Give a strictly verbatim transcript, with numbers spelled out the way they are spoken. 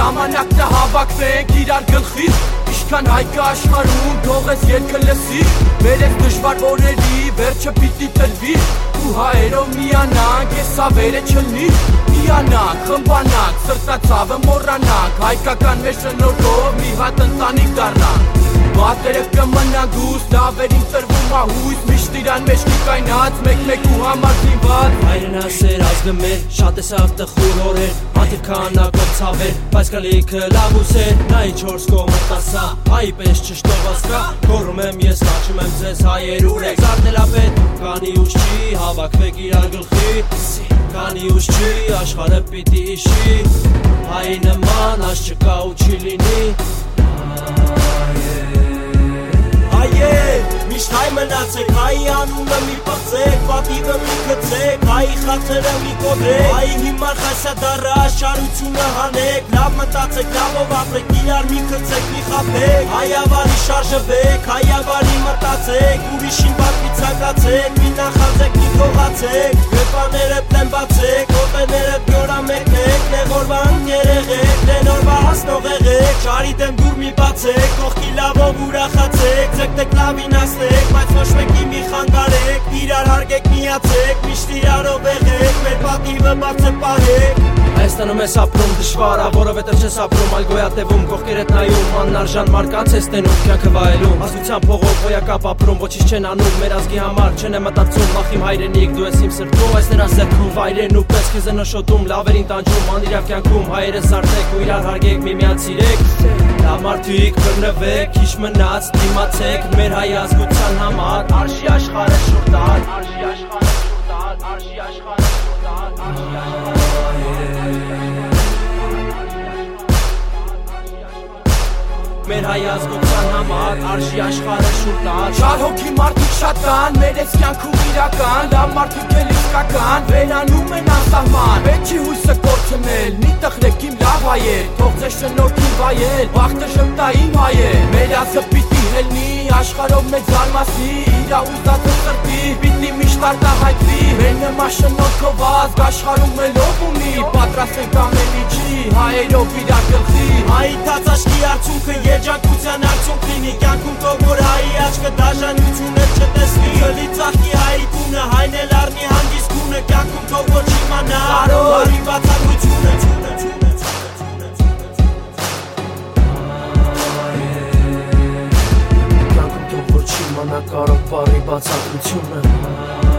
Ժամանակը հավաքվենք իրար գլխից Ինչքան հայկը աշխարհում թող ես երգը լսի Մեր ես դժվար օրերի վերջը պիտի տրվի Ու հայերով միանանք ես ավերը չլնի Միանանք, խմբանանք, սրտացավը մոռանանք Հայկական մեր շնորհով մի հատ ընտանիք դառնանք Բատերը կմնան դուս, լավերին տրվում ահույս Միշտ իրան մեջ կայնած, մեկ-մեկ ու համար զինված Հայրն ասեր ազգը մեր, շատ է սավ տխուր օրեր Հատիր քանակով ցավեր, բայց կլիքը լավ ուսեր Նա ինչ հորս կողմը տասա, հայի պես չշտովասկա Գոռում եմ ես, կանչում եմ ձեզ հայեր ուրեք Զարդելապետ, կանի ուշ չի, հավաքվեք իրար գլխի Կանի ուշ չի, աշխարհը պիտի իշի Հայի նման, աս չկա ու չի լինի Միշտ հայ մնացեք, հայի անունը մի պղծեք, պատիվը մի գծեք, հայի խաթրը մի կոդրեք Հայի հիմար խայսա դառը աշխարհությունը հանեք, լավ մտածեք, լավով ապրեք, իրար մի գծեք, մի խաբեք Հայավարի շարժվեք, հայավարի մտածեք, ուրիշին պատվի ցանկացեք, մի նախանձեք, մի գողացեք Գրպաներդ տեն բացեք, հոտեներդ գորա մեկնեք, նեղորվան երեղեք, նենորվա հասնող եղեք Շարի դեմ դուր մի բացեք, կողքի լավով ուրախացեք, ձգտեք լավին ասնեք, բայց ոչ մեկի մի խանգարեք Իրար հարգեք միացեք, միշտ իրարով եղեք, մեր պատիվը բարձր պահեք Հայաստանում ես ապրում դժվար, որովհետև չես ապրում, այլ գոյատևում, կողքերդ նայում, աննարժան մարկանց ես տենում, կյանքը վայելում Ազգության փողով հոյակապ ապրում, ոչինչ չեն անում, մեր ազգի համար չեն է մտածում Ախ իմ հայրենիք, դու ես իմ սրտում, այս նրա ձեռքում վայրեն ու պես քեզ են նշոտում, լավերին տանջում, անիրավ կյանքում, հայերս արդեք ու իրար հարգեք, միմյանց սիրեք Լավ մարդիկ, բռնվեք, քիչ մնաց, դիմացեք, մեր հայ ազգության համար Արշի աշխարհը շուռ տալ, արշի աշխարհը շուռ տալ, արշի աշխարհը շուռ տալ, արշի աշխարհը Մեր հայ ազգության համար արշի աշխարհը շուռ տալ Շար հոգի մարդիկ շատ կան, մեր ես կյանքում իրական Լավ մարդիկ էլ իսկական, վերանում են անսահման Պետք չի հույսը կորցնել, մի տխրեք իմ լավ հայեր Թող ձեզ շնորհքին վայել, բախտը ժպտա իմ հայեր Մեր ազգը պիտի հելնի, աշխարհով մեծ զարմացնի Իրա ուզածը սրտի, պիտի միշտ արտահայտվի Մեր նման շնորհքով ազգ աշխարհում էլ ով ունի Պատրաստ ենք ամեն ինչի, հայերով իրար գլխի Հայի թաց աչքի արդյունքը երջանկության արդյունք լինի Կյանքում թող որ հայի աչքը դաժանությունը չտեսնի Գլի ծաղկի հայի տունը, հայն էլ առնի հանգիստ գունը Կյանքում թող որ չիմանա, բարի բացատրությունը Կյանքում թող որ չիմանա, կարող բարի բացատրությունը